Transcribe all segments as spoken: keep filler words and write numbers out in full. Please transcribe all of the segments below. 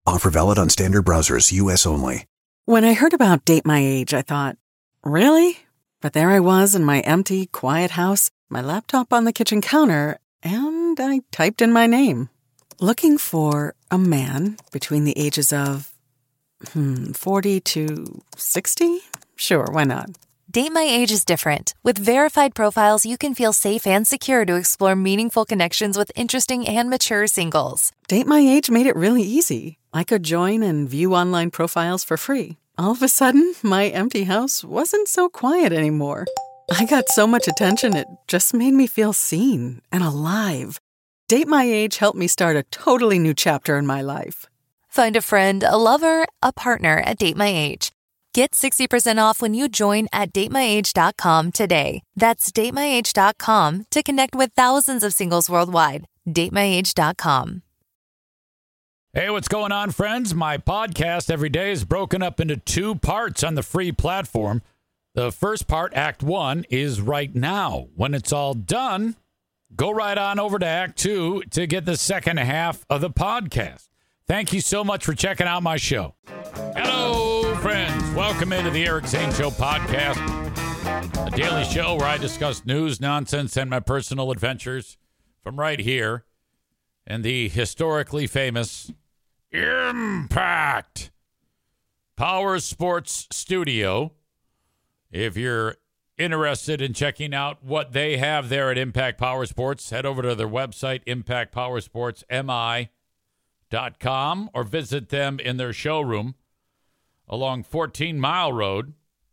Offer valid on standard browsers, U S only. When I heard about Date My Age, I thought, really? But there I was in my empty, quiet house, my laptop on the kitchen counter, and I typed in my name. Looking for a man between the ages of, hmm, forty to sixty? Sure, why not? Date My Age is different. With verified profiles, you can feel safe and secure to explore meaningful connections with interesting and mature singles. Date My Age made it really easy. I could join and view online profiles for free. All of a sudden, my empty house wasn't so quiet anymore. I got so much attention, it just made me feel seen and alive. Date My Age helped me start a totally new chapter in my life. Find a friend, a lover, a partner at Date My Age. Get sixty percent off when you join at date my age dot com today. That's date my age dot com to connect with thousands of singles worldwide. date my age dot com. Hey, what's going on, friends? My podcast every day is broken up into two parts on the free platform. The first part, Act One, is right now. When it's all done, go right on over to Act Two to get the second half of the podcast. Thank you so much for checking out my show. Hello, friends. Welcome into the Eric Zane Show podcast, a daily show where I discuss news, nonsense, and my personal adventures from right here in the historically famous Impact Power Sports Studio. If you're interested in checking out what they have there at Impact Power Sports, head over to their website, impact power sports m i dot com, or visit them in their showroom along fourteen Mile Road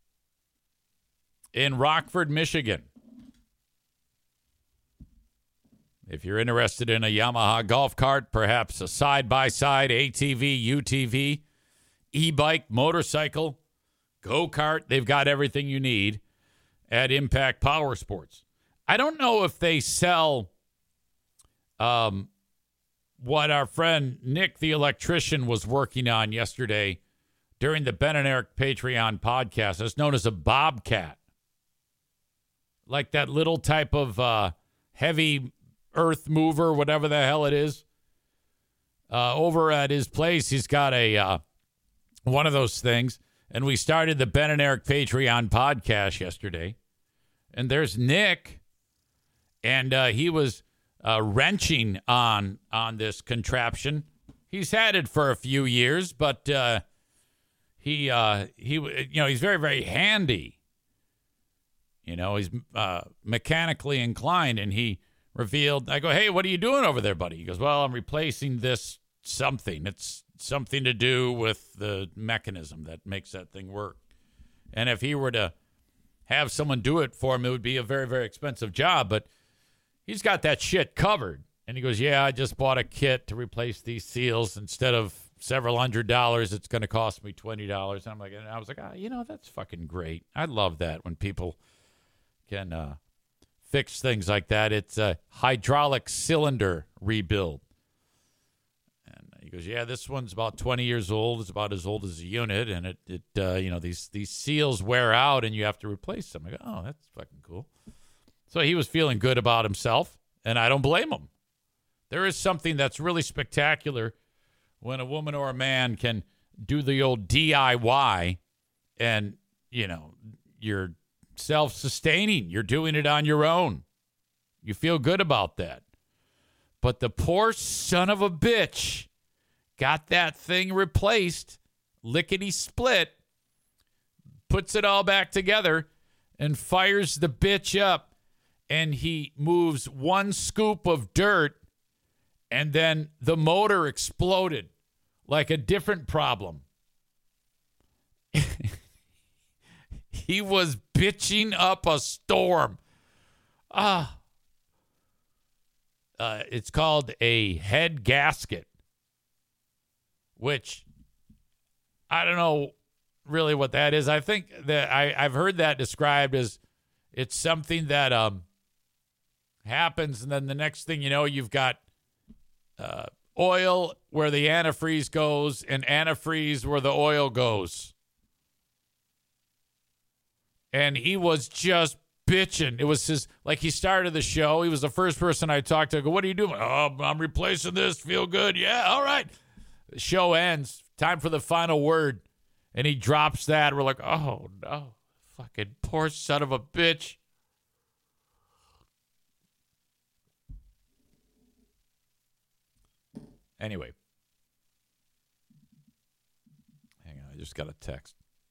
in Rockford, Michigan. If you're interested in a Yamaha golf cart, perhaps a side-by-side, A T V, U T V, e-bike, motorcycle, go-kart, they've got everything you need at Impact Power Sports. I don't know if they sell um, what our friend Nick the electrician was working on yesterday during the Ben and Eric Patreon podcast. It's known as a Bobcat. Like that little type of uh, heavy earth mover, whatever the hell it is. Uh, over at his place, he's got a uh, one of those things. And we started the Ben and Eric Patreon podcast yesterday. And there's Nick. And uh, he was uh, wrenching on on this contraption. He's had it for a few years, but uh, he uh, he you know he's very very handy. You know, he's uh, mechanically inclined, and he revealed. I go, hey, what are you doing over there, buddy? He goes, well, I'm replacing this something. It's something to do with the mechanism that makes that thing work. And if he were to have someone do it for him, it would be a very, very expensive job. But he's got that shit covered. And he goes, yeah, I just bought a kit to replace these seals. Instead of several hundred dollars, it's going to cost me twenty dollars. And I'm like, and I was like, ah, you know, that's fucking great. I love that when people can uh, fix things like that. It's a hydraulic cylinder rebuild. And he goes, yeah, this one's about twenty years old. It's about as old as a unit. And it, it uh, you know, these, these seals wear out and you have to replace them. I go, oh, that's fucking cool. So he was feeling good about himself, and I don't blame him. There is something that's really spectacular when a woman or a man can do the old D I Y and, you know, you're self-sustaining. You're doing it on your own. You feel good about that. But the poor son of a bitch got that thing replaced, lickety-split, puts it all back together, and fires the bitch up. And he moves one scoop of dirt, and then the motor exploded like a different problem. He was bitching up a storm. Ah. Uh, it's called a head gasket, which I don't know really what that is. I think that I, I've heard that described as it's something that um happens, and then the next thing you know, you've got uh, oil where the antifreeze goes and antifreeze where the oil goes. And he was just bitching. It was his, like he started the show. He was the first person I talked to. I go, what are you doing? Oh, I'm replacing this. Feel good. Yeah, all right. The show ends. Time for the final word. And he drops that. We're like, oh, no. Fucking poor son of a bitch. Anyway. Hang on. I just got a text.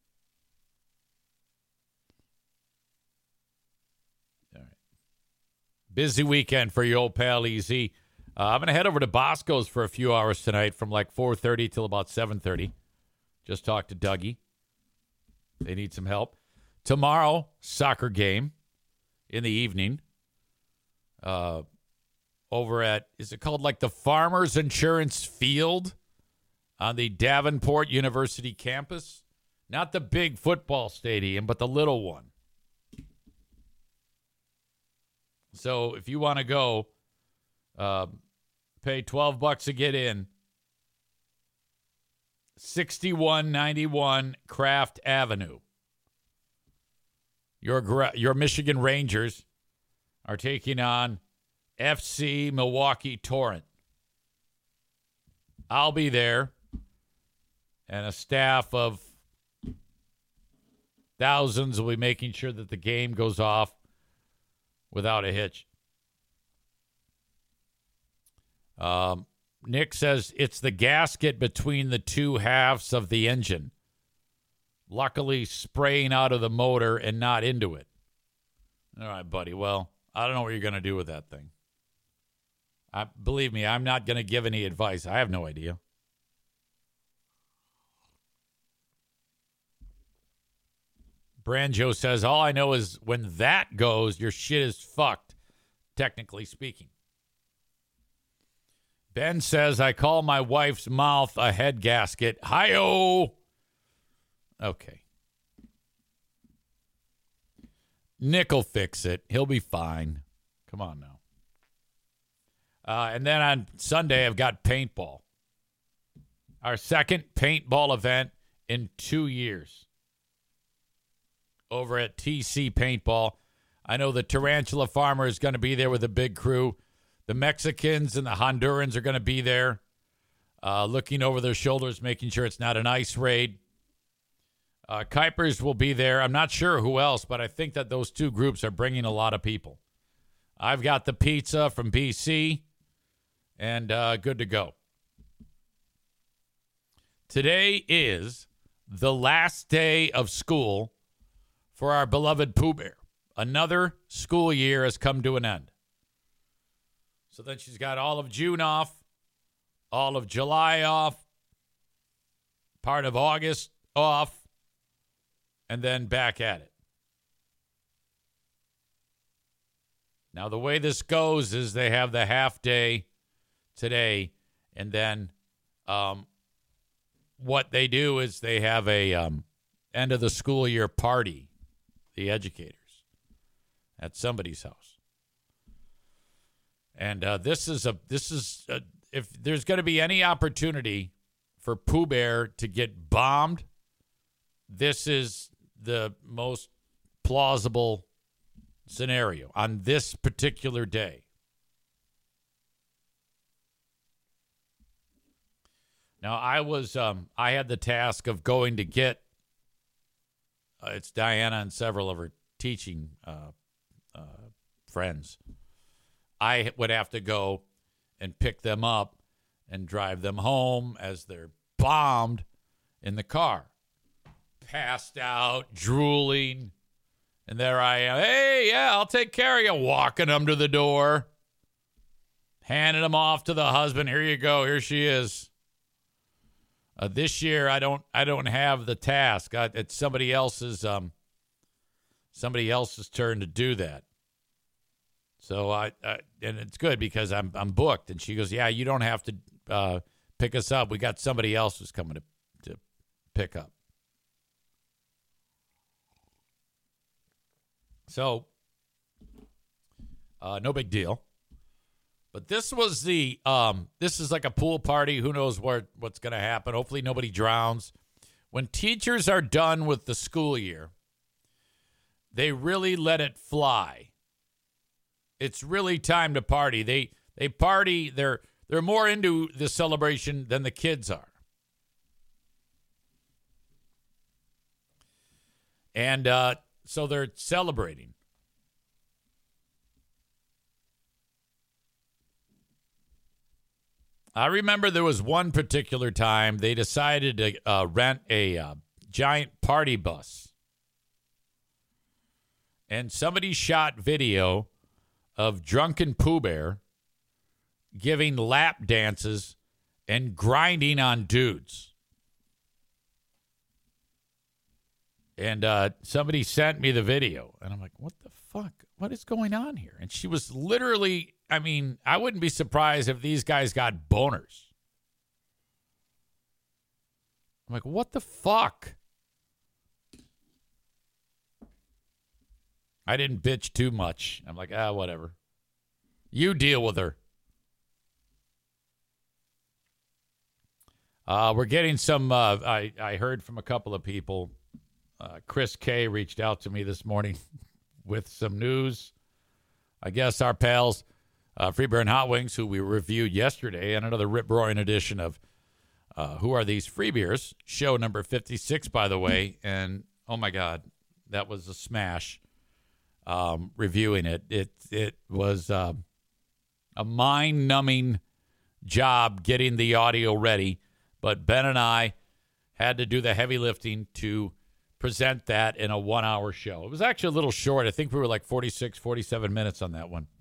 All right. Busy weekend for your old pal E Z. Uh, I'm going to head over to Bosco's for a few hours tonight from like four thirty till about seven thirty. Just talked to Dougie. They need some help. Tomorrow, soccer game in the evening. Uh, over at, is it called like the Farmers Insurance Field on the Davenport University campus? Not the big football stadium, but the little one. So if you want to go, uh, pay twelve bucks to get in. sixty-one ninety-one Craft Avenue. Your your Michigan Rangers are taking on F C Milwaukee Torrent. I'll be there, and a staff of thousands will be making sure that the game goes off without a hitch. Um, Nick says it's the gasket between the two halves of the engine. Luckily, spraying out of the motor and not into it. All right, buddy. Well, I don't know what you're going to do with that thing. I, believe me, I'm not going to give any advice. I have no idea. Branjo says, all I know is when that goes, your shit is fucked, technically speaking. Ben says, I call my wife's mouth a head gasket. Hi-oh! Okay. Nick will fix it. He'll be fine. Come on now. Uh, and then on Sunday, I've got paintball. Our second paintball event in two years. Over at T C Paintball. I know the Tarantula Farmer is going to be there with a big crew. The Mexicans and the Hondurans are going to be there, uh, looking over their shoulders, making sure it's not an ice raid. Uh, Kuipers will be there. I'm not sure who else, but I think that those two groups are bringing a lot of people. I've got the pizza from B C, and uh, good to go. Today is the last day of school for our beloved Pooh Bear. Another school year has come to an end. So then she's got all of June off, all of July off, part of August off, and then back at it. Now, the way this goes is they have the half day today, and then um, what they do is they have a um, end of the school year party, the educators, at somebody's house. And uh, this is a this is a, if there's going to be any opportunity for Pooh Bear to get bombed, this is the most plausible scenario on this particular day. Now, I was um, I had the task of going to get uh, it's Diana and several of her teaching uh, uh, friends. I would have to go and pick them up and drive them home as they're bombed in the car. Passed out, drooling. And there I am. Hey, yeah, I'll take care of you. Walking them to the door. Handing them off to the husband. Here you go. Here she is. Uh, this year, I don't I don't have the task. I, it's somebody else's um somebody else's turn to do that. So I, I and it's good because I'm I'm booked. And she goes, yeah, you don't have to uh, pick us up. We got somebody else who's coming to to pick up. So uh, no big deal. But this was the um, this is like a pool party. Who knows what what's going to happen? Hopefully nobody drowns. When teachers are done with the school year, they really let it fly. It's really time to party. They they party. They're They're more into the celebration than the kids are. And uh, so they're celebrating. I remember there was one particular time they decided to uh, rent a uh, giant party bus. And somebody shot video of drunken Pooh Bear giving lap dances and grinding on dudes. And uh, somebody sent me the video. And I'm like, what the fuck? What is going on here? And she was literally, I mean, I wouldn't be surprised if these guys got boners. I'm like, what the fuck? I didn't bitch too much. I'm like, ah, whatever. You deal with her. Uh, we're getting some, uh, I, I heard from a couple of people. Uh, Chris K reached out to me this morning with some news. I guess our pals, uh, Free Beer and Hot Wings, who we reviewed yesterday, and another rip-roaring edition of uh, Who Are These Free Beers? Show number fifty-six, by the way. And, oh, my God, that was a smash um, reviewing it. It, it was uh, a mind-numbing job getting the audio ready. But Ben and I had to do the heavy lifting to present that in a one-hour show. It was actually a little short. I think we were like forty-six, forty-seven minutes on that one.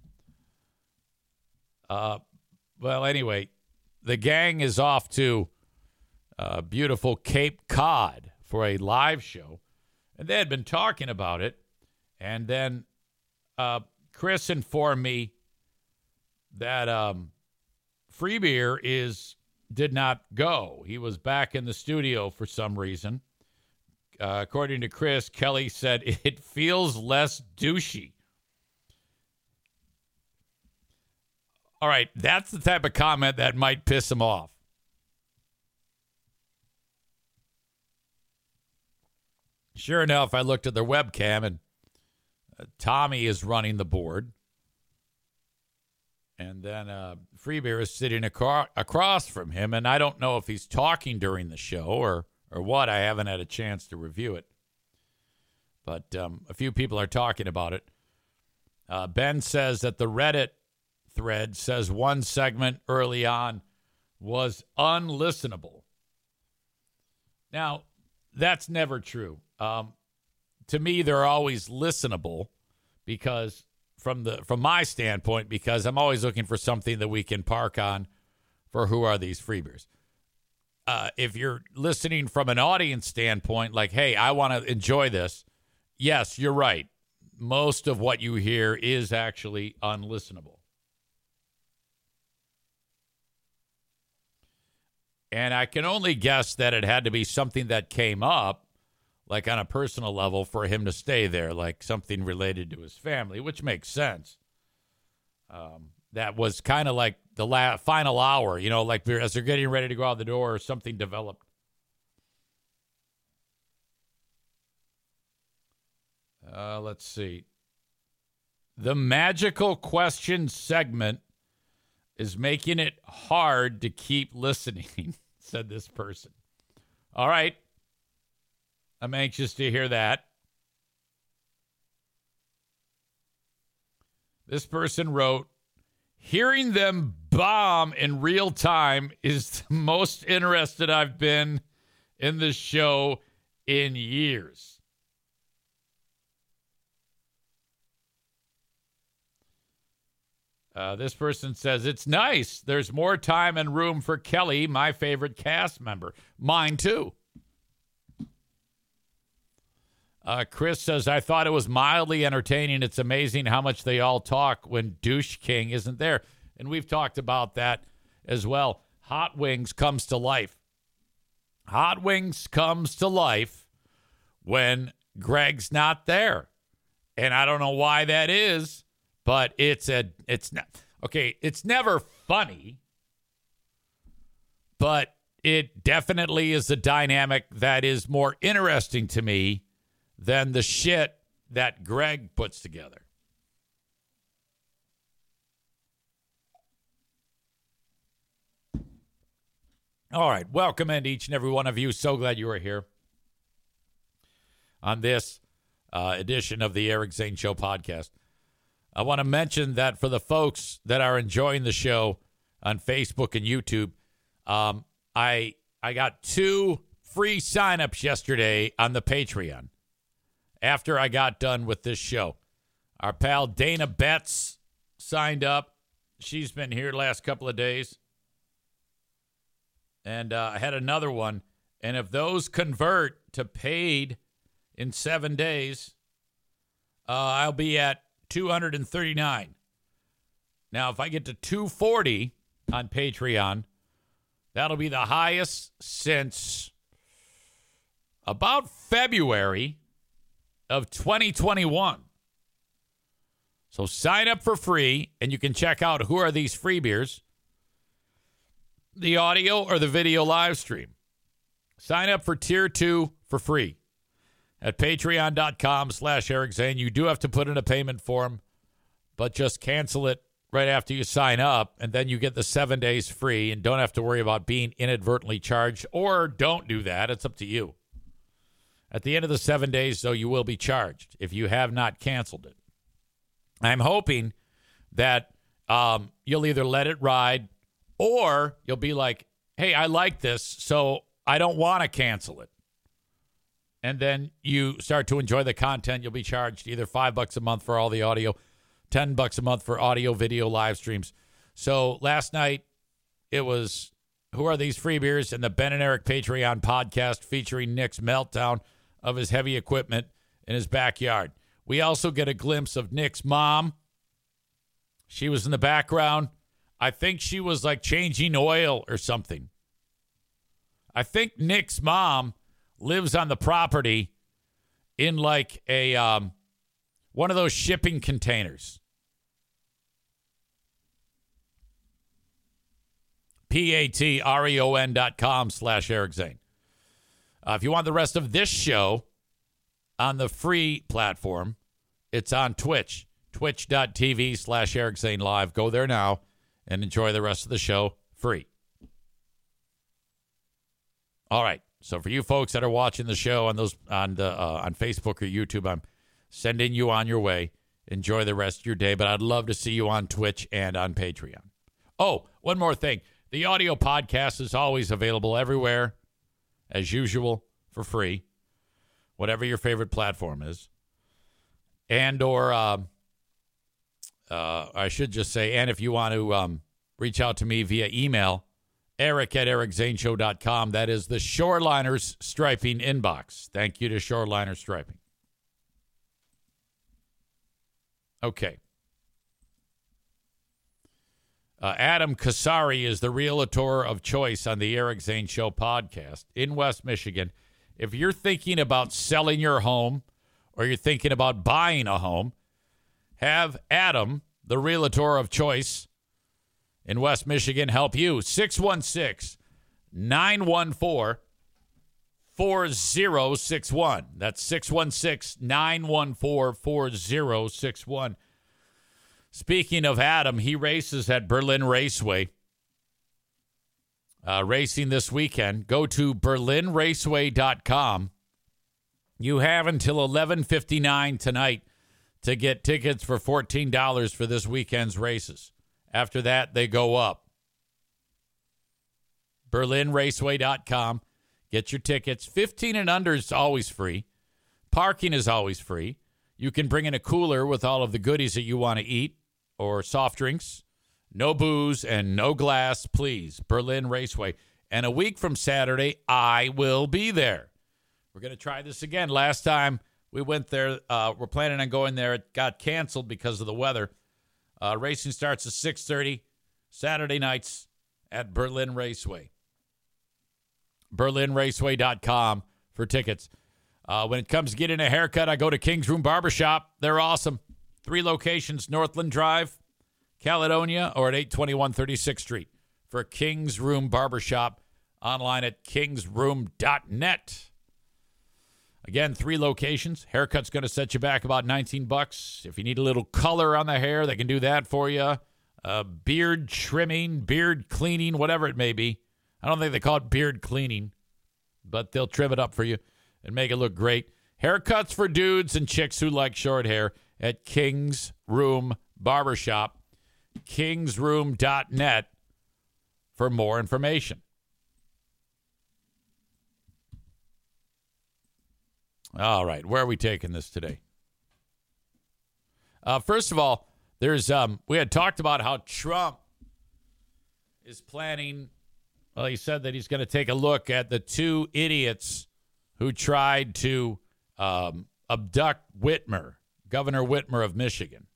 Uh, well, anyway, the gang is off to uh, beautiful Cape Cod for a live show. And they had been talking about it. And then uh, Chris informed me that um, Free Beer is... did not go. He was back in the studio for some reason. Uh, according to Chris, Kelly said it feels less douchey. All right, that's the type of comment that might piss him off. Sure enough, I looked at their webcam, and uh, Tommy is running the board. And then uh, Free Beer is sitting aco- across from him, and I don't know if he's talking during the show or, or what. I haven't had a chance to review it. But um, a few people are talking about it. Uh, Ben says that the Reddit thread says one segment early on was unlistenable. Now, that's never true. Um, to me, they're always listenable because... From the from my standpoint, because I'm always looking for something that we can park on for Who Are These Free Beers. Uh, if you're listening from an audience standpoint, like, hey, I want to enjoy this, yes, you're right. Most of what you hear is actually unlistenable. And I can only guess that it had to be something that came up, like on a personal level, for him to stay there, like something related to his family, which makes sense. Um, that was kind of like the la- final hour, you know, like as they're getting ready to go out the door, or something developed. Uh, let's see. The magical question segment is making it hard to keep listening, said this person. All right. I'm anxious to hear that. This person wrote, hearing them bomb in real time is the most interested I've been in the show in years. Uh, this person says, it's nice. There's more time and room for Kelly, my favorite cast member. Mine too. Uh, Chris says, I thought it was mildly entertaining. It's amazing how much they all talk when Douche King isn't there. And we've talked about that as well. Hot Wings comes to life. Hot Wings comes to life when Greg's not there. And I don't know why that is, but it's a, it's not, okay, it's never funny, but it definitely is a dynamic that is more interesting to me than the shit that Greg puts together. All right. Welcome in each and every one of you. So glad you are here on this uh, edition of the Eric Zane Show podcast. I want to mention that for the folks that are enjoying the show on Facebook and YouTube, um, I I got two free signups yesterday on the Patreon after I got done with this show. Our pal Dana Betts signed up. She's been here the last couple of days. And uh, I had another one. And if those convert to paid in seven days, uh, I'll be at two hundred thirty-nine. Now, if I get to two forty on Patreon, that'll be the highest since about February of twenty twenty-one. So sign up for free, and you can check out who are these free beers, the audio or the video live stream. Sign up for tier two for free at patreon.com slash Eric Zane. You do have to put in a payment form, but just cancel it right after you sign up, and then you get the seven days free and don't have to worry about being inadvertently charged, or don't do that. It's up to you. At the end of the seven days, though, you will be charged if you have not canceled it. I'm hoping that um, you'll either let it ride or you'll be like, hey, I like this, so I don't want to cancel it. And then you start to enjoy the content. You'll be charged either five bucks a month for all the audio, ten bucks a month for audio, video, live streams. So last night it was, who are these free beers? And the Ben and Eric Patreon podcast featuring Nick's meltdown of his heavy equipment in his backyard. We also get a glimpse of Nick's mom. She was in the background. I think she was like changing oil or something. I think Nick's mom lives on the property in like a um, one of those shipping containers. P-A-T-R-E-O-N dot com slash Eric Zane. Uh, if you want the rest of this show on the free platform, it's on Twitch. Twitch.tv slash Eric Zane Live. Go there now and enjoy the rest of the show free. All right. So for you folks that are watching the show on those on the uh, on Facebook or YouTube, I'm sending you on your way. Enjoy the rest of your day, but I'd love to see you on Twitch and on Patreon. Oh, one more thing. The audio podcast is always available everywhere, as usual, for free, whatever your favorite platform is. And or, uh, uh, I should just say, and if you want to um, reach out to me via email, Eric at eric zane show dot com. That is the Shoreliners Striping inbox. Thank you to Shoreliners Striping. Okay. Uh, Adam Kasari is the realtor of choice on the Eric Zane Show podcast in West Michigan. If you're thinking about selling your home or you're thinking about buying a home, have Adam, the realtor of choice in West Michigan, help you. six one six, nine one four, four zero six one. That's six one six, nine one four, four zero six one. Speaking of Adam, he races at Berlin Raceway. Uh, racing this weekend. Go to berlin raceway dot com. You have until eleven fifty-nine tonight to get tickets for fourteen dollars for this weekend's races. After that, they go up. berlin raceway dot com. Get your tickets. fifteen and under is always free. Parking is always free. You can bring in a cooler with all of the goodies that you want to eat or soft drinks. No booze and no glass, please. Berlin Raceway. And a week from Saturday, I will be there. We're going to try this again. Last time we went there, uh, we're planning on going there. It got canceled because of the weather. Uh, racing starts at six thirty Saturday nights at Berlin Raceway. berlin raceway dot com for tickets. Uh, when it comes to getting a haircut, I go to King's Room Barbershop. They're awesome. Three locations, Northland Drive, Caledonia, or at eight twenty-one thirty-sixth Street for King's Room Barbershop. Online at kings room dot net. Again, three locations. Haircut's going to set you back about nineteen bucks. If you need a little color on the hair, they can do that for you. Uh, beard trimming, beard cleaning, whatever it may be. I don't think they call it beard cleaning, but they'll trim it up for you and make it look great. Haircuts for dudes and chicks who like short hair at King's Room Barbershop. kings room dot net for more information. All right, where are we taking this today? Uh, first of all, there's um, we had talked about how Trump is planning. Well, he said that he's going to take a look at the two idiots who tried to um, abduct Whitmer, Governor Whitmer of Michigan.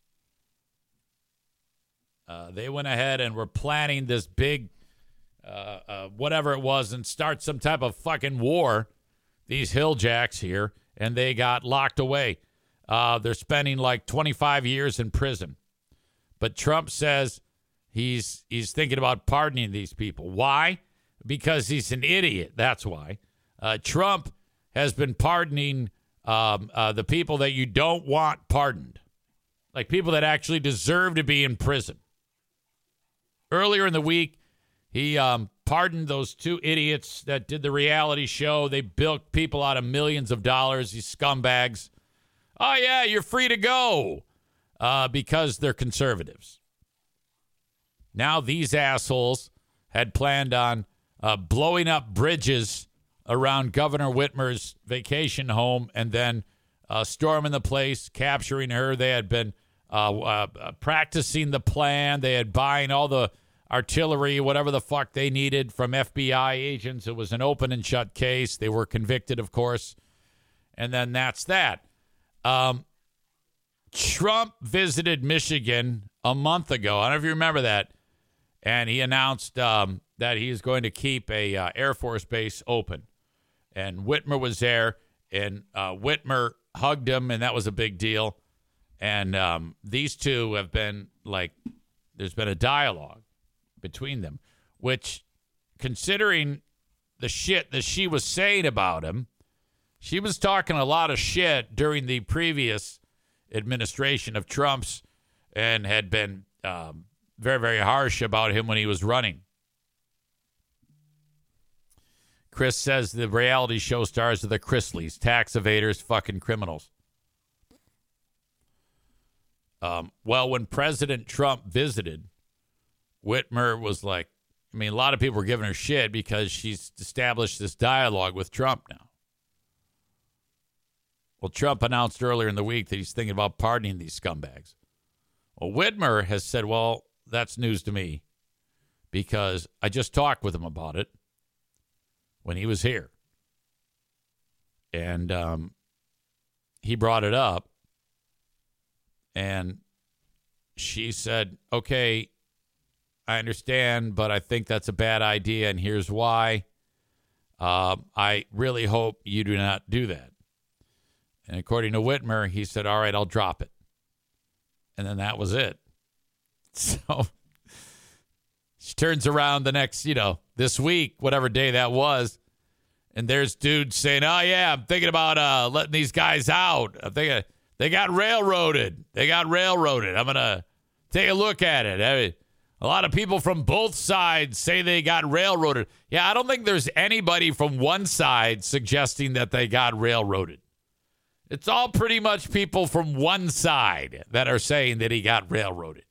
Uh, they went ahead and were planning this big, uh, uh, whatever it was, and start some type of fucking war. These Hilljacks here, and they got locked away. Uh, they're spending like twenty-five years in prison. But Trump says he's he's thinking about pardoning these people. Why? Because he's an idiot. That's why. Uh, Trump has been pardoning um, uh, the people that you don't want pardoned, like people that actually deserve to be in prison. Earlier in the week, he um, pardoned those two idiots that did the reality show. They bilked people out of millions of dollars, these scumbags. Oh, yeah, you're free to go uh, because they're conservatives. Now these assholes had planned on uh, blowing up bridges around Governor Whitmer's vacation home and then uh, storming the place, capturing her. They had been uh, uh, practicing the plan. They had buying all the artillery, whatever the fuck they needed from F B I agents. It was an open and shut case. They were convicted, of course. And then that's that. Um, Trump visited Michigan a month ago. I don't know if you remember that. And he announced um, that he is going to keep a uh, Air Force base open. And Whitmer was there, and uh, Whitmer hugged him, and that was a big deal. And um, these two have been like, there's been a dialogue between them, which, considering the shit that she was saying about him, she was talking a lot of shit during the previous administration of Trump's and had been um, very, very harsh about him when he was running. Chris says the reality show stars are the Chrisleys, tax evaders, fucking criminals. Um, well, when President Trump visited, Whitmer was like, I mean, a lot of people were giving her shit because she's established this dialogue with Trump now. Well, Trump announced earlier in the week that he's thinking about pardoning these scumbags. Well, Whitmer has said, well, that's news to me because I just talked with him about it when he was here. And um, he brought it up. And she said, okay, I understand, but I think that's a bad idea, and here's why. Uh, I really hope you do not do that. And according to Whitmer, he said, all right, I'll drop it. And then that was it. So she turns around the next, you know, this week, whatever day that was, and there's dudes saying, oh, yeah, I'm thinking about uh, letting these guys out. I'm thinking they got railroaded. They got railroaded. I'm going to take a look at it. I mean, a lot of people from both sides say they got railroaded. Yeah, I don't think there's anybody from one side suggesting that they got railroaded. It's all pretty much people from one side that are saying that he got railroaded.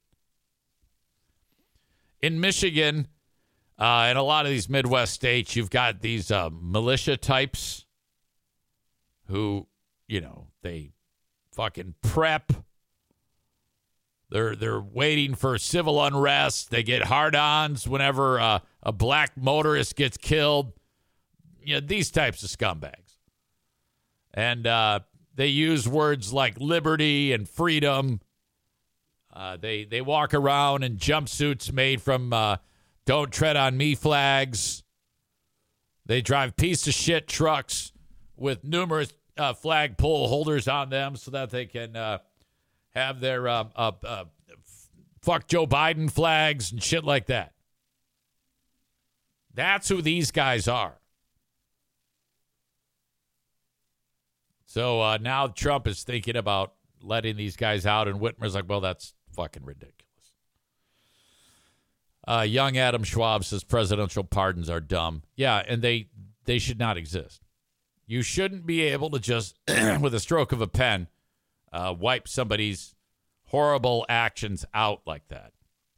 In Michigan, uh, and a lot of these Midwest states, you've got these uh, militia types who, you know, they fucking prep. They're they're waiting for civil unrest. They get hard-ons whenever uh, a black motorist gets killed. You know, these types of scumbags. And uh, they use words like liberty and freedom. Uh, they they walk around in jumpsuits made from uh, "Don't Tread on Me" flags. They drive piece of shit trucks with numerous uh, flagpole holders on them so that they can uh, have their uh, uh, uh, fuck Joe Biden flags and shit like that. That's who these guys are. So uh, now Trump is thinking about letting these guys out, and Whitmer's like, well, that's fucking ridiculous. Uh, young Adam Schwab says presidential pardons are dumb. Yeah, and they they should not exist. You shouldn't be able to just, with a stroke of a pen, uh, wipe somebody's horrible actions out like that.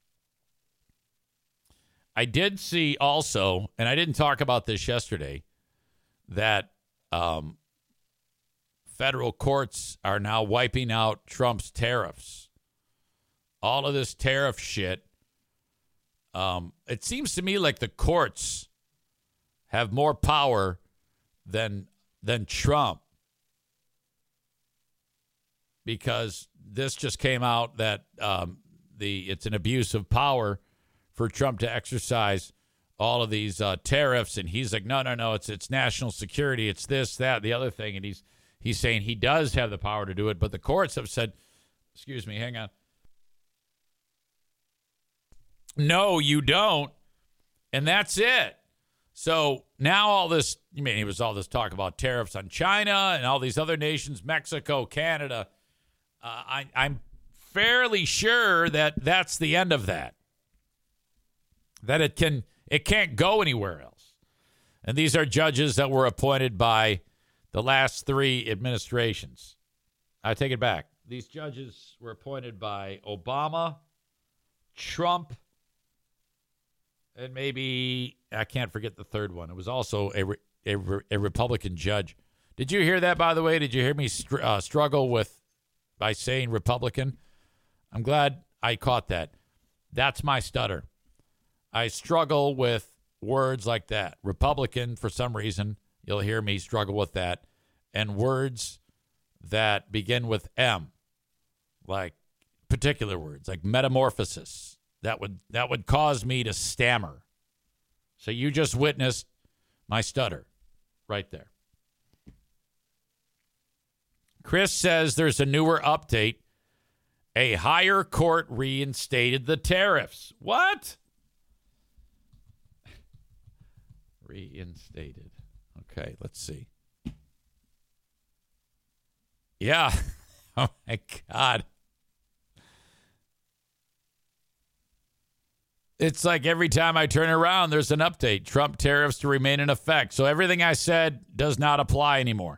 I did see also, and I didn't talk about this yesterday, that um, federal courts are now wiping out Trump's tariffs. All of this tariff shit. Um, it seems to me like the courts have more power than than Trump, because this just came out that um, the it's an abuse of power for Trump to exercise all of these uh, tariffs, and he's like, no, no, no, it's it's national security, it's this, that, the other thing, and he's he's saying he does have the power to do it, but the courts have said, excuse me, hang on. No, you don't. And that's it. So now all this, I mean, it was all this talk about tariffs on China and all these other nations, Mexico, Canada. Uh, I, I'm fairly sure that that's the end of that. That it can, it can't go anywhere else. And these are judges that were appointed by the last three administrations. I take it back. These judges were appointed by Obama, Trump, and maybe, I can't forget the third one. It was also a, a, a Republican judge. Did you hear that, by the way? Did you hear me str- uh, struggle with, by saying Republican? I'm glad I caught that. That's my stutter. I struggle with words like that. Republican, for some reason, you'll hear me struggle with that. And words that begin with M, like particular words, like metamorphosis. That would that would cause me to stammer. So you just witnessed my stutter right there. Chris says there's a newer update. A higher court reinstated the tariffs. What? Reinstated. Okay, let's see. Yeah. Oh, my God. It's like every time I turn around, there's an update. Trump tariffs to remain in effect. So everything I said does not apply anymore.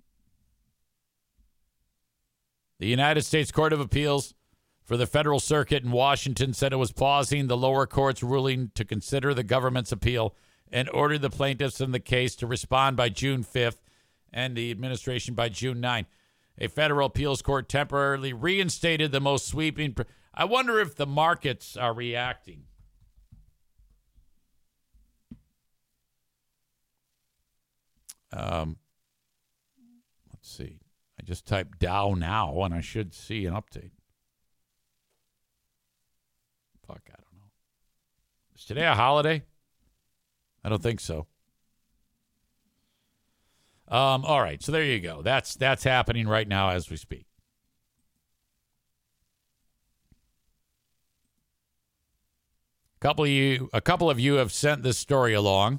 The United States Court of Appeals for the Federal Circuit in Washington said it was pausing the lower court's ruling to consider the government's appeal and ordered the plaintiffs in the case to respond by June fifth and the administration by June ninth. A federal appeals court temporarily reinstated the most sweeping. Pr- I wonder if the markets are reacting. Um, let's see. I just typed Dow now, and I should see an update. Fuck, I don't know. Is today a holiday? I don't think so. Um, all right, so there you go. That's that's happening right now as we speak. A couple of you, a couple of you have sent this story along.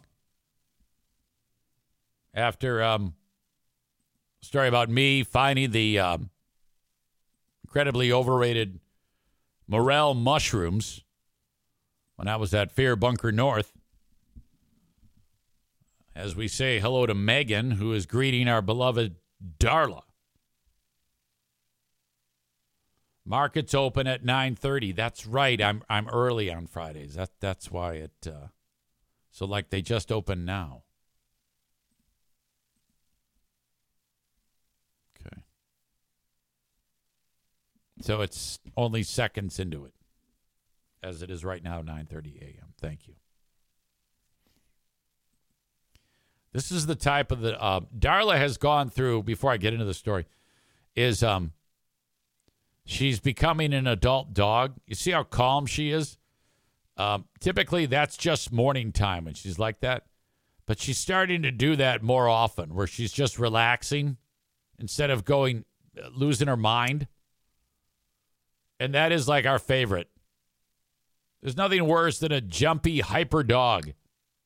After um, story about me finding the um, incredibly overrated morel mushrooms when I was at Fear Bunker North. As we say hello to Megan, who is greeting our beloved Darla. Markets open at nine thirty. That's right. I'm I'm early on Fridays. That that's why it. Uh, so like they just opened now. Okay. So it's only seconds into it, as it is right now, nine thirty a.m. Thank you. This is the type of the uh, Darla has gone through. Before I get into the story, is um. She's becoming an adult dog. You see how calm she is? Um, typically, that's just morning time when she's like that. But she's starting to do that more often, where she's just relaxing instead of going, uh, losing her mind. And that is like our favorite. There's nothing worse than a jumpy, hyper dog.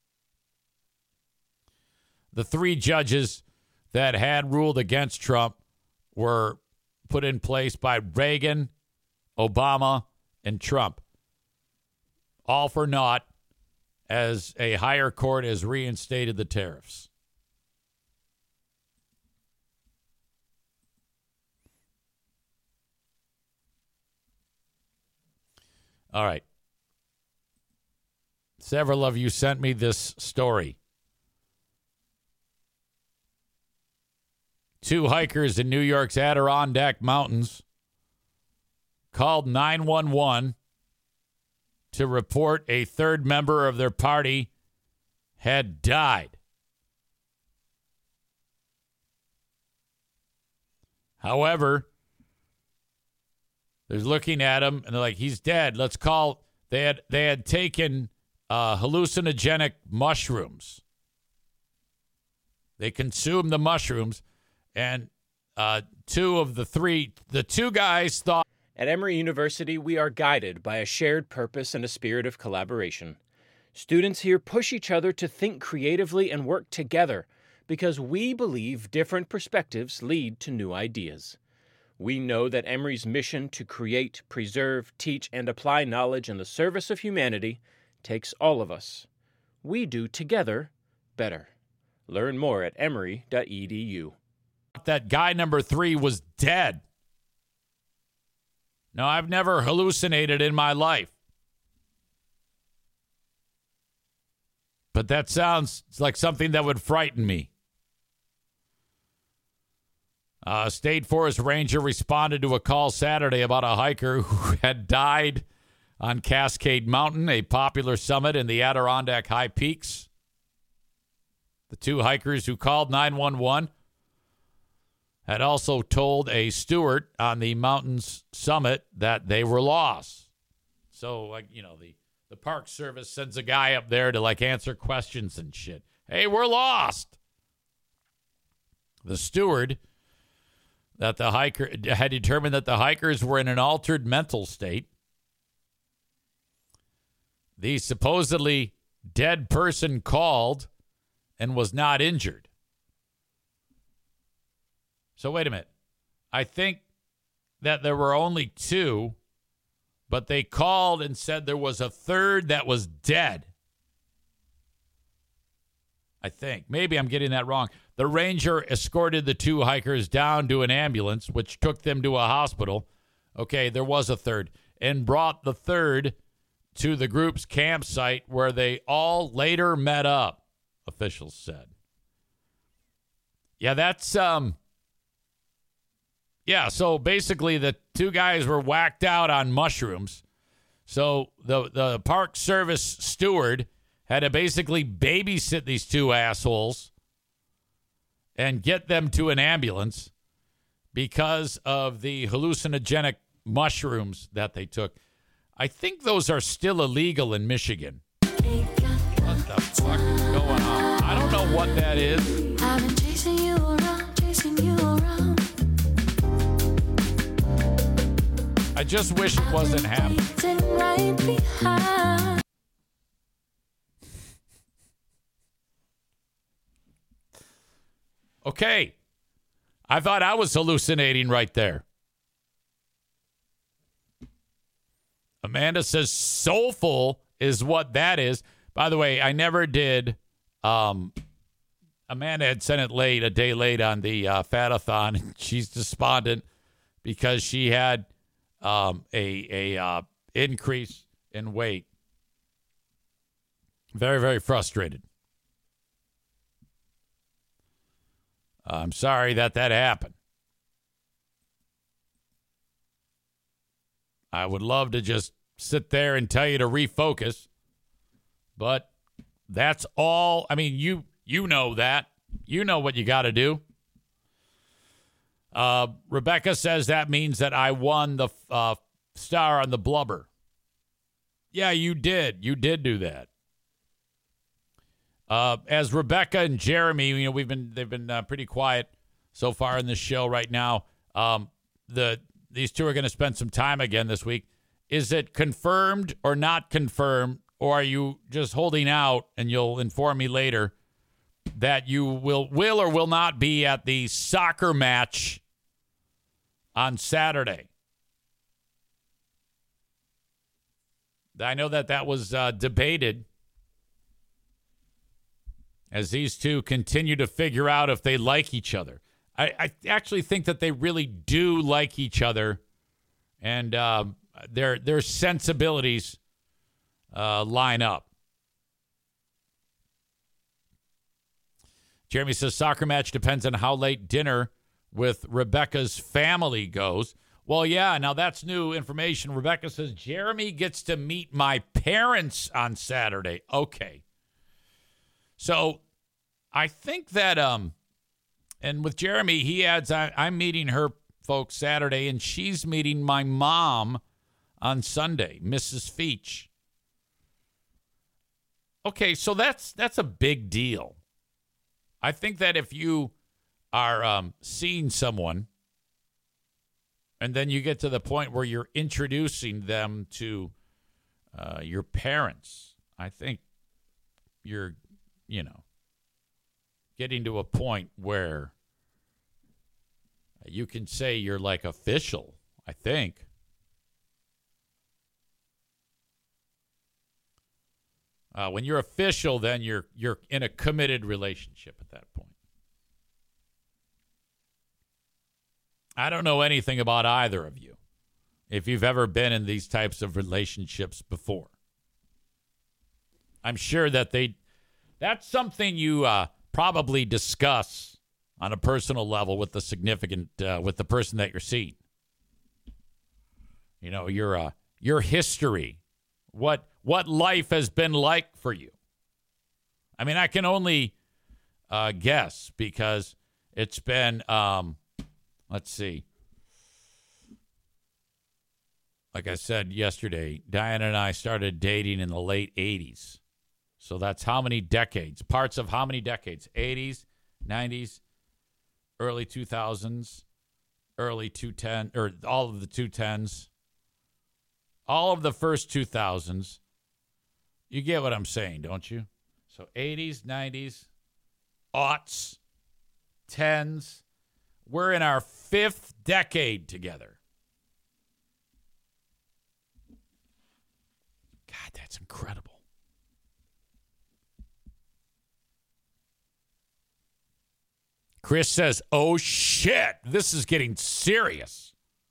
The three judges that had ruled against Trump were put in place by Reagan, Obama, and Trump. all for naught as a higher court has reinstated the tariffs. All right. Several of you sent me this story. Two hikers in New York's Adirondack Mountains called nine one one to report a third member of their party had died. However, they're looking at him and they're like, he's dead. Let's call. They had they had taken uh, hallucinogenic mushrooms. They consumed the mushrooms, and uh, two of the three, the two guys thought. At Emory University, we are guided by a shared purpose and a spirit of collaboration. Students here push each other to think creatively and work together because we believe different perspectives lead to new ideas. We know that Emory's mission to create, preserve, teach, and apply knowledge in the service of humanity takes all of us. We do together better. Learn more at emory dot e d u. That guy number three was dead. No, I've never hallucinated in my life. But that sounds like something that would frighten me. A state forest ranger responded to a call Saturday about a hiker who had died on Cascade Mountain, a popular summit in the Adirondack High Peaks. The two hikers who called nine one one had also told a steward on the mountain's summit that they were lost. So, like, you know, the, the Park Service sends a guy up there to, like, answer questions and shit. Hey, we're lost. The steward that the hiker had determined that the hikers were in an altered mental state. The supposedly dead person called and was not injured. So wait a minute. I think that there were only two, but they called and said there was a third that was dead. I think. Maybe I'm getting that wrong. The ranger escorted the two hikers down to an ambulance, which took them to a hospital. Okay, there was a third. And brought the third to the group's campsite where they all later met up, officials said. Yeah, that's, um, yeah, so basically the two guys were whacked out on mushrooms. So the, the Park Service steward had to basically babysit these two assholes and get them to an ambulance because of the hallucinogenic mushrooms that they took. I think those are still illegal in Michigan. What the fuck is going on? I don't know what that is. I've been chasing you around, chasing you around. I just wish it wasn't happening. Right behind. Okay. I thought I was hallucinating right there. Amanda says soulful is what that is. By the way, I never did. Um, Amanda had sent it late, a day late on the uh, Fat-a-thon. She's despondent because she had um, a, a uh, increase in weight. Very, very frustrated. I'm sorry that that happened. I would love to just sit there and tell you to refocus, but that's all. I mean, you you know that. You know what you got to do. Uh, Rebecca says that means that I won the uh, star on the blubber. Yeah, you did. You did do that. Uh, as Rebecca and Jeremy, you know, we've been they've been uh, pretty quiet so far in this show right now. Um, the these two are going to spend some time again this week. Is it confirmed or not confirmed, or are you just holding out and you'll inform me later that you will will or will not be at the soccer match on Saturday? I know that that was uh, debated as these two continue to figure out if they like each other. I, I actually think that they really do like each other, and uh, their their sensibilities uh, line up. Jeremy says soccer match depends on how late dinner with Rebecca's family goes. Well, yeah, now that's new information. Rebecca says Jeremy gets to meet my parents on Saturday. Okay. So I think that, um, and with Jeremy, he adds, I, I'm meeting her folks Saturday, and she's meeting my mom on Sunday, Missus Feach. Okay, so that's that's a big deal. I think that if you are um, seeing someone, and then you get to the point where you're introducing them to uh, your parents, I think you're, you know, getting to a point where you can say you're like official, I think. Uh, when you're official, then you're you're in a committed relationship at that point. I don't know anything about either of you, if you've ever been in these types of relationships before. I'm sure that they, that's something you uh, probably discuss on a personal level with the significant, uh, with the person that you're seeing. You know, your uh, your history, what what life has been like for you. I mean, I can only uh, guess because it's been. Um, Let's see. Like I said yesterday, Diana and I started dating in the late eighties. So that's how many decades? Parts of how many decades? eighties, nineties, early two thousands, early two ten, or all of the two tens, all of the first two thousands. You get what I'm saying, don't you? So eighties, nineties, aughts, tens. We're in our fifth decade together. God, that's incredible. Chris says, oh, shit, this is getting serious.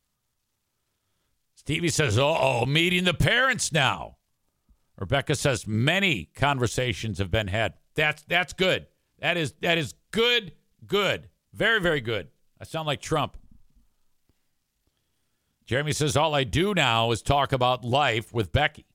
Stevie says, uh-oh, meeting the parents now. Rebecca says, many conversations have been had. That's that's good. That is that is good, good. Very, very good. I sound like Trump. Jeremy says, all I do now is talk about life with Becky.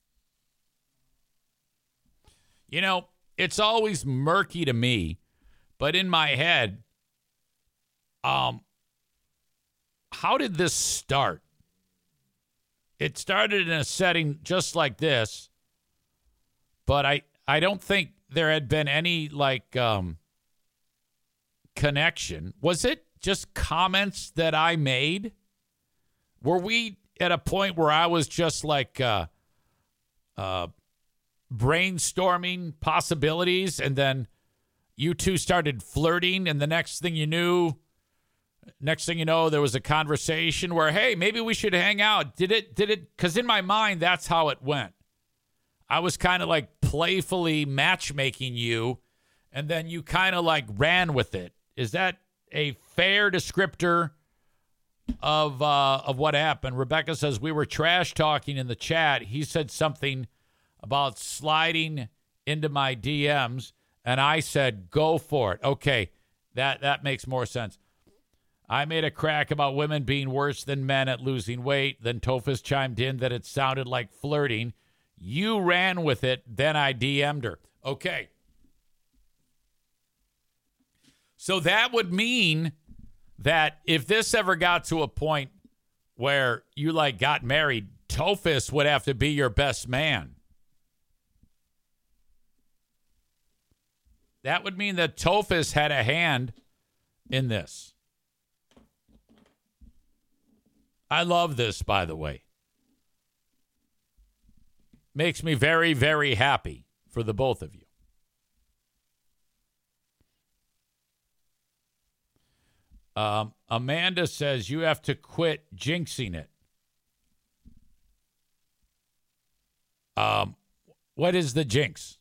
You know, it's always murky to me, but in my head, um, how did this start? It started in a setting just like this, but I, I don't think there had been any, like, um, connection. Was it just comments that I made? Were we at a point where I was just like uh, uh, brainstorming possibilities, and then you two started flirting, and the next thing you knew, next thing you know, there was a conversation where, hey, maybe we should hang out. Did it, did it, because in my mind, that's how it went. I was kind of like playfully matchmaking you, and then you kind of like ran with it. Is that a fair descriptor of uh, of what happened? Rebecca says we were trash talking in the chat. He said something about sliding into my D Ms, and I said, go for it. Okay, that, that makes more sense. I made a crack about women being worse than men at losing weight. Then Tophus chimed in that it sounded like flirting. You ran with it. Then I D M'd her. Okay. So that would mean that if this ever got to a point where you like got married, Tophus would have to be your best man. That would mean that Tophus had a hand in this. I love this, by the way. Makes me very, very happy for the both of you. Um, Amanda says you have to quit jinxing it. Um, what is the jinx?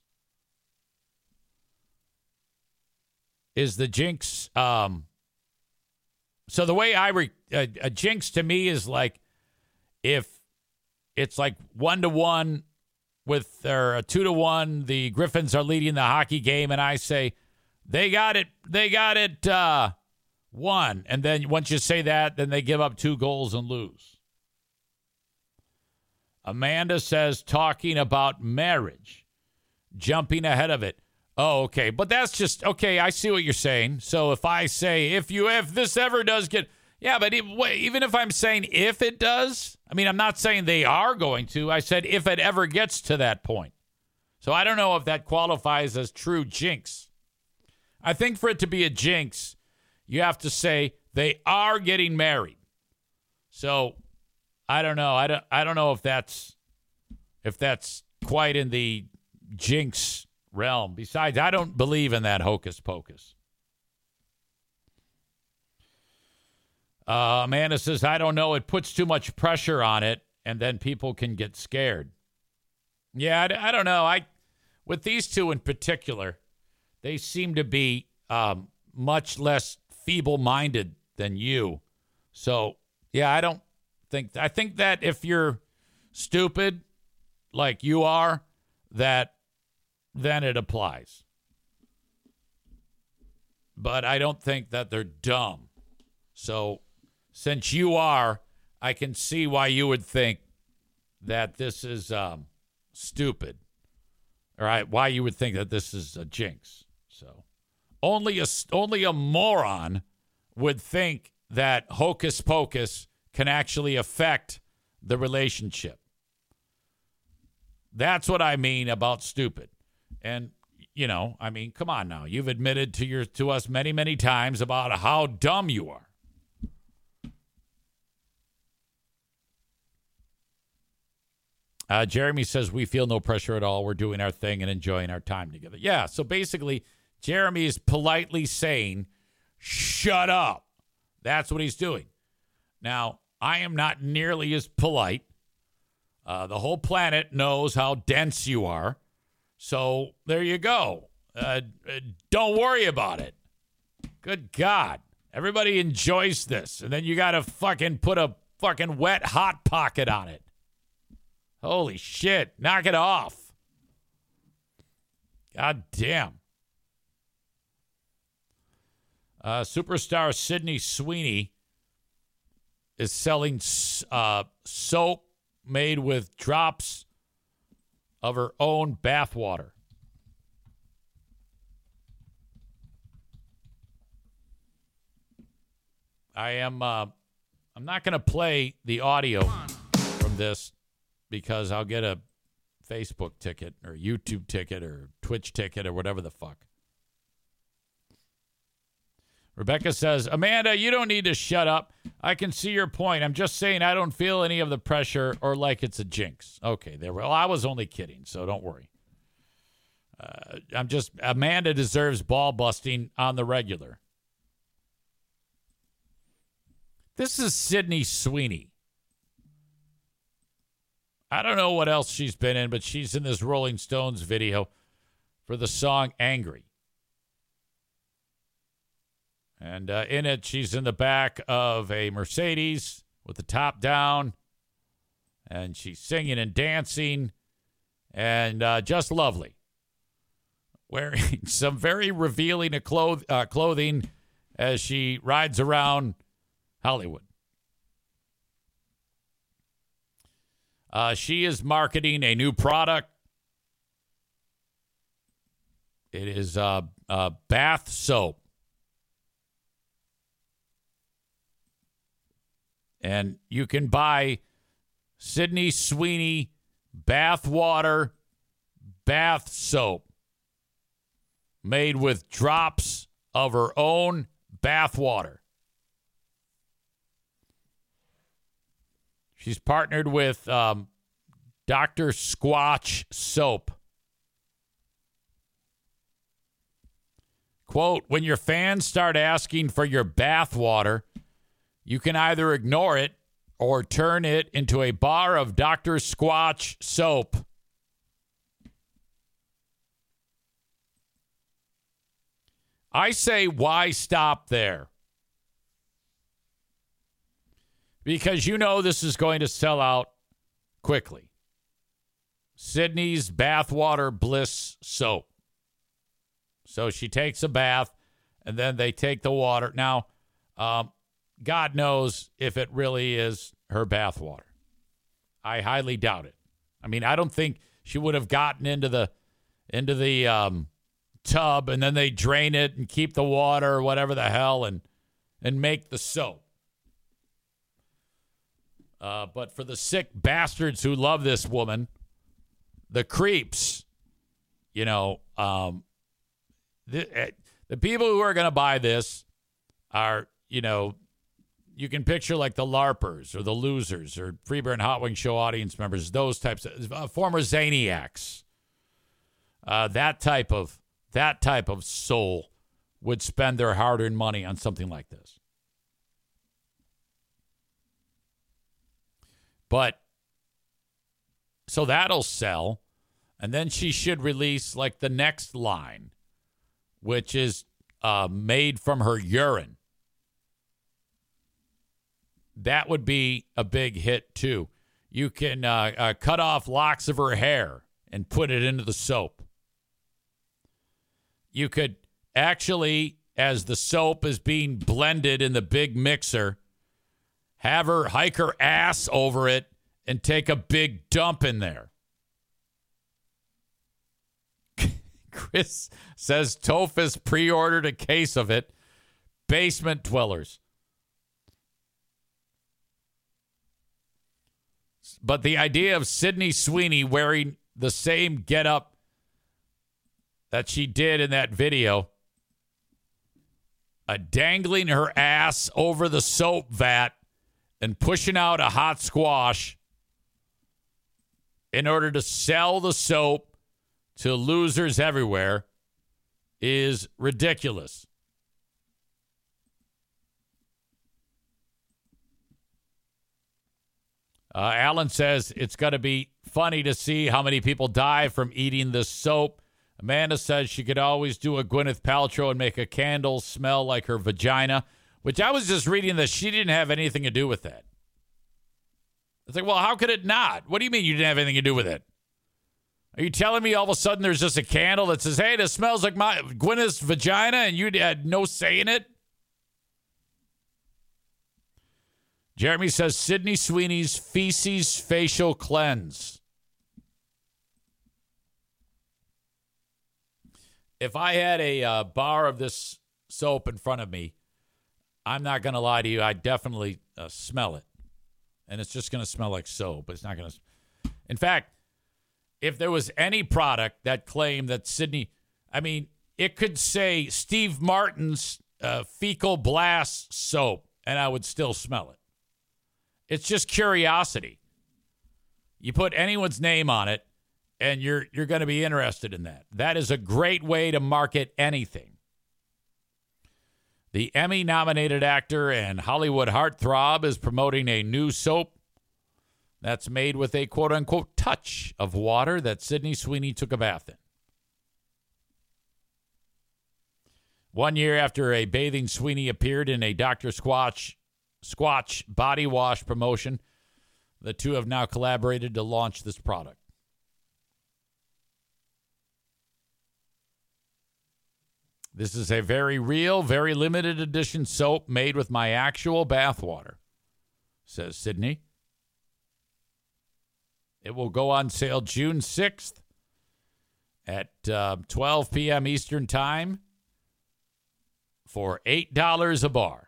Is the jinx, um, so the way I, re, a, a jinx to me is like if it's like one to one with, or a two to one, the Griffins are leading the hockey game, and I say, they got it, they got it, uh, one. And then once you say that, then they give up two goals and lose. Amanda says, talking about marriage, jumping ahead of it. Oh, okay. But that's just, okay, I see what you're saying. So if I say, if you, if this ever does get, yeah, but it, wait, even if I'm saying if it does, I mean, I'm not saying they are going to. I said if it ever gets to that point. So I don't know if that qualifies as true jinx. I think for it to be a jinx, you have to say they are getting married. So I don't know. I don't, I don't know if that's, if that's quite in the jinx realm. Besides, I don't believe in that hocus pocus. Uh, Amanda says, I don't know. It puts too much pressure on it, and then people can get scared. Yeah, I, I don't know. I, with these two in particular, they seem to be um, much less feeble-minded than you. So, yeah, I don't think, I think that if you're stupid like you are, that then it applies. But I don't think that they're dumb. So since you are, I can see why you would think that this is um, stupid. All right, why you would think that this is a jinx. So only a, only a moron would think that hocus pocus can actually affect the relationship. That's what I mean about stupid. And, you know, I mean, come on now. You've admitted to your to us many, many times about how dumb you are. Uh, Jeremy says, we feel no pressure at all. We're doing our thing and enjoying our time together. Yeah, so basically, Jeremy is politely saying, shut up. That's what he's doing. Now, I am not nearly as polite. Uh, the whole planet knows how dense you are. So there you go. Uh, uh, don't worry about it. Good God. Everybody enjoys this. And then you got to fucking put a fucking wet hot pocket on it. Holy shit. Knock it off. God damn. Uh, superstar Sydney Sweeney is selling uh, soap made with drops of her own bathwater. I am, uh, I'm not going to play the audio from this because I'll get a Facebook ticket or YouTube ticket or Twitch ticket or whatever the fuck. Rebecca says, Amanda, you don't need to shut up. I can see your point. I'm just saying I don't feel any of the pressure or like it's a jinx. Okay, there. Well, I was only kidding, so don't worry. Uh, I'm just, Amanda deserves ball busting on the regular. This is Sydney Sweeney. I don't know what else she's been in, but she's in this Rolling Stones video for the song Angry. And uh, in it, she's in the back of a Mercedes with the top down. And she's singing and dancing. And uh, just lovely. Wearing some very revealing of cloth- uh, clothing as she rides around Hollywood. Uh, she is marketing a new product. It is uh, uh, bath soap. And you can buy Sydney Sweeney bath water, bath soap made with drops of her own bath water. She's partnered with um, Doctor Squatch Soap. Quote, when your fans start asking for your bath water, you can either ignore it or turn it into a bar of Doctor Squatch soap. I say, why stop there? Because you know this is going to sell out quickly. Sydney's Bathwater Bliss soap. So she takes a bath, and then they take the water. Now, um, God knows if it really is her bathwater. I highly doubt it. I mean, I don't think she would have gotten into the into the um, tub, and then they drain it and keep the water or whatever the hell and and make the soap. Uh, but for the sick bastards who love this woman, the creeps, you know, um, the, the people who are going to buy this are, you know, you can picture like the LARPers or the losers or Freeburn Hot Wing Show audience members, those types of uh, former Zaniacs. Uh, that type of that type of soul would spend their hard-earned money on something like this. But so that'll sell, and then she should release like the next line, which is uh, made from her urine. That would be a big hit, too. You can uh, uh, cut off locks of her hair and put it into the soap. You could actually, as the soap is being blended in the big mixer, have her hike her ass over it and take a big dump in there. Chris says Toph has pre-ordered a case of it. Basement dwellers. But the idea of Sydney Sweeney wearing the same getup that she did in that video, uh, dangling her ass over the soap vat and pushing out a hot squash in order to sell the soap to losers everywhere, is ridiculous. Uh, Alan says it's going to be funny to see how many people die from eating this soap. Amanda says she could always do a Gwyneth Paltrow and make a candle smell like her vagina, which I was just reading that she didn't have anything to do with that. It's like, well, how could it not? What do you mean you didn't have anything to do with it? Are you telling me all of a sudden there's just a candle that says, hey, this smells like my Gwyneth's vagina, and you had no say in it? Jeremy says Sydney Sweeney's feces facial cleanse. If I had a uh, bar of this soap in front of me, I'm not going to lie to you, I definitely uh, smell it. And it's just going to smell like soap. It's not going to. In fact, if there was any product that claimed that Sydney, I mean, it could say Steve Martin's uh, fecal blast soap, and I would still smell it. It's just curiosity. You put anyone's name on it, and you're you're going to be interested in that. That is a great way to market anything. The Emmy-nominated actor and Hollywood heartthrob is promoting a new soap that's made with a quote-unquote touch of water that Sydney Sweeney took a bath in. One year after a bathing Sweeney appeared in a Doctor Squatch Squatch body wash promotion, the two have now collaborated to launch this product. This is a very real, very limited edition soap made with my actual bathwater, says Sydney. It will go on sale June sixth at uh, twelve p.m. Eastern Time for eight dollars a bar.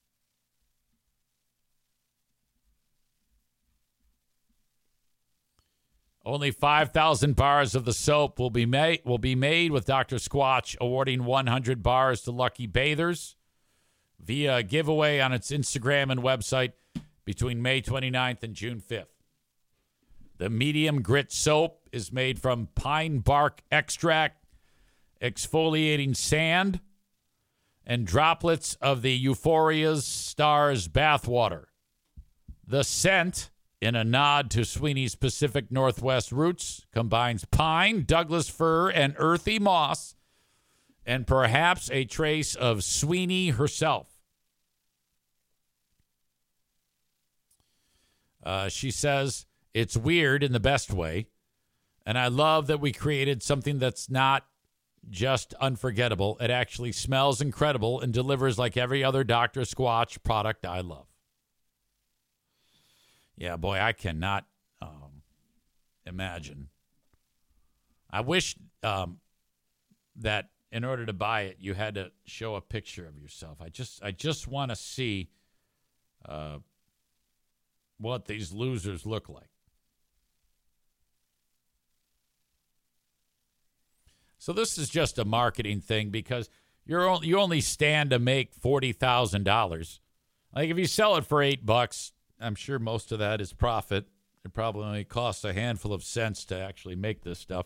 Only five thousand bars of the soap will be made will be made with Doctor Squatch awarding one hundred bars to lucky bathers via a giveaway on its Instagram and website between May twenty-ninth and June fifth. The medium grit soap is made from pine bark extract, exfoliating sand, and droplets of the Euphoria's Stars bathwater. The scent, in a nod to Sweeney's Pacific Northwest roots, combines pine, Douglas fir, and earthy moss and perhaps a trace of Sweeney herself. Uh, she says, it's weird in the best way, and I love that we created something that's not just unforgettable. It actually smells incredible and delivers like every other Doctor Squatch product I love. Yeah, boy, I cannot um, imagine. I wish um, that in order to buy it, you had to show a picture of yourself. I just, I just want to see uh, what these losers look like. So this is just a marketing thing because you're only, you only stand to make forty thousand dollars. Like if you sell it for eight bucks, I'm sure most of that is profit. It probably only costs a handful of cents to actually make this stuff.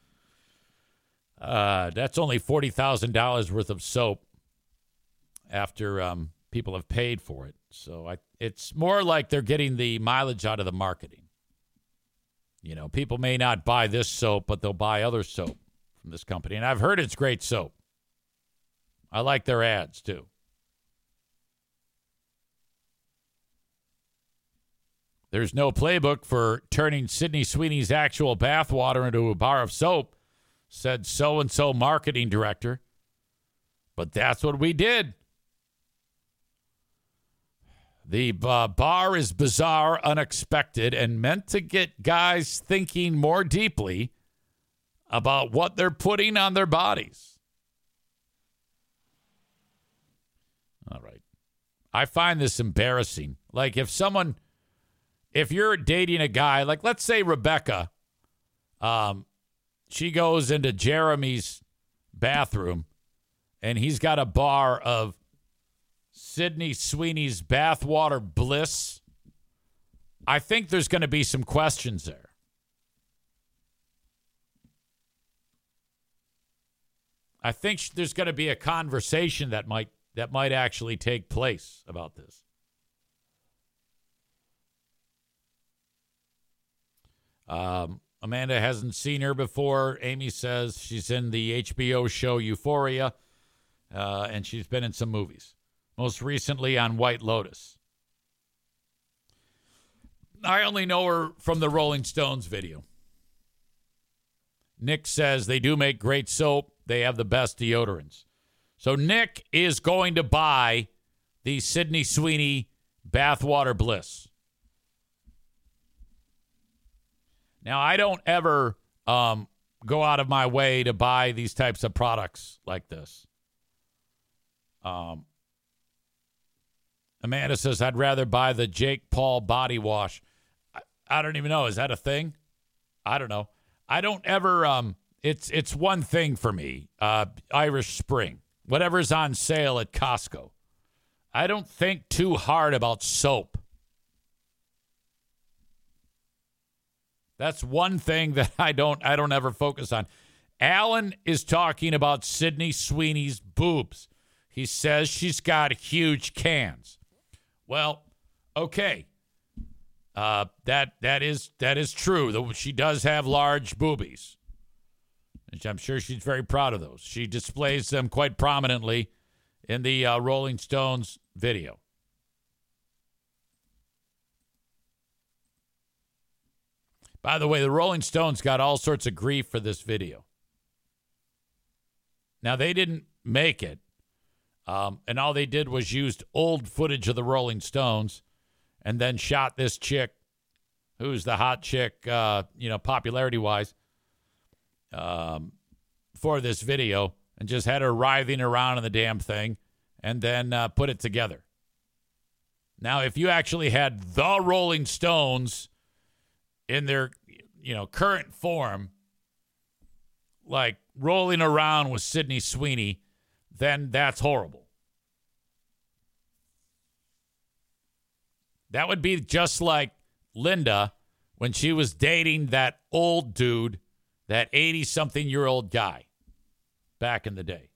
Uh, that's only forty thousand dollars worth of soap after um, people have paid for it. So I, it's more like they're getting the mileage out of the marketing. You know, people may not buy this soap, but they'll buy other soap from this company. And I've heard it's great soap. I like their ads, too. There's no playbook for turning Sydney Sweeney's actual bathwater into a bar of soap, said so-and-so marketing director. But that's what we did. The uh, bar is bizarre, unexpected, and meant to get guys thinking more deeply about what they're putting on their bodies. All right. I find this embarrassing. Like if someone, if you're dating a guy, like let's say Rebecca, um, she goes into Jeremy's bathroom and he's got a bar of Sydney Sweeney's bathwater bliss. I think there's going to be some questions there. I think sh- there's going to be a conversation that might that might actually take place about this. Um, Amanda hasn't seen her before. Amy says she's in the H B O show Euphoria, uh, and she's been in some movies. Most recently on White Lotus. I only know her from the Rolling Stones video. Nick says they do make great soap. They have the best deodorants. So Nick is going to buy the Sydney Sweeney Bathwater Bliss. Now, I don't ever um, go out of my way to buy these types of products like this. Um. Amanda says, I'd rather buy the Jake Paul body wash. I, I don't even know. Is that a thing? I don't know. I don't ever, um, it's it's one thing for me, uh, Irish Spring, whatever's on sale at Costco. I don't think too hard about soap. That's one thing that I don't, I don't ever focus on. Alan is talking about Sydney Sweeney's boobs. He says she's got huge cans. Well, okay, uh, that that is that is true. She does have large boobies, which I'm sure she's very proud of those. She displays them quite prominently in the uh, Rolling Stones video. By the way, the Rolling Stones got all sorts of grief for this video. Now, they didn't make it. Um, and all they did was used old footage of the Rolling Stones and then shot this chick, who's the hot chick, uh, you know, popularity-wise, um, for this video and just had her writhing around in the damn thing and then uh, put it together. Now, if you actually had the Rolling Stones in their, you know, current form, like rolling around with Sydney Sweeney, then that's horrible. That would be just like Linda when she was dating that old dude, that eighty-something-year-old guy back in the day.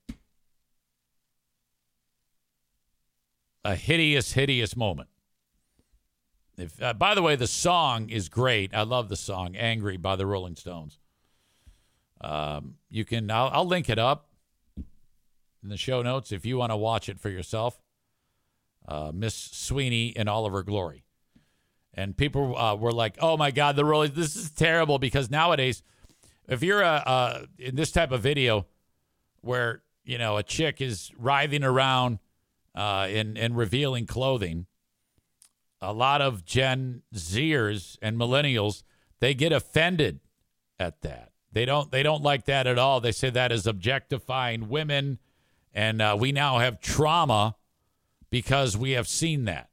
A hideous, hideous moment. If, uh, by the way, the song is great. I love the song, Angry by the Rolling Stones. Um, you can, I'll, I'll link it up. in the show notes if you want to watch it for yourself. Uh, Miss Sweeney in all of her glory. And people uh, were like, oh, my God, the Rollies, this is terrible. Because nowadays, if you're a, uh, in this type of video where, you know, a chick is writhing around uh, in, in revealing clothing, a lot of Gen Zers and millennials, they get offended at that. They don't they don't like that at all. They say that is objectifying women. And uh, we now have trauma because we have seen that.